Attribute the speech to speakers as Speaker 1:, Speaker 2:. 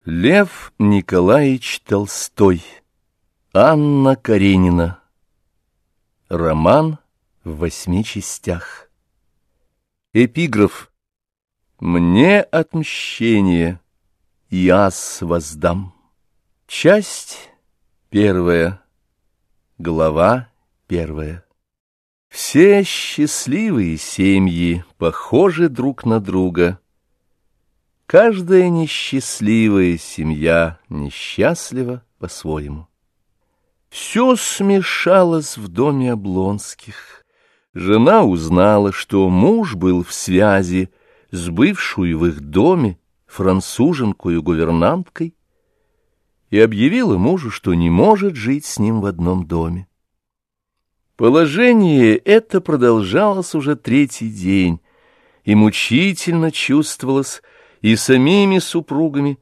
Speaker 1: Лев Николаевич Толстой. Анна Каренина. Роман в 8 частях. Эпиграф. Мне отмщение яс воздам. Часть 1. Глава 1. Все счастливые семьи похожи друг на друга. Каждая несчастливая семья несчастлива по-своему. Все смешалось в доме Облонских. Жена узнала, что муж был в связи с бывшую в их доме француженкою-гувернанткой, и объявила мужу, что не может жить с ним в одном доме. Положение это продолжалось уже 3-й день, и мучительно чувствовалось и самими супругами,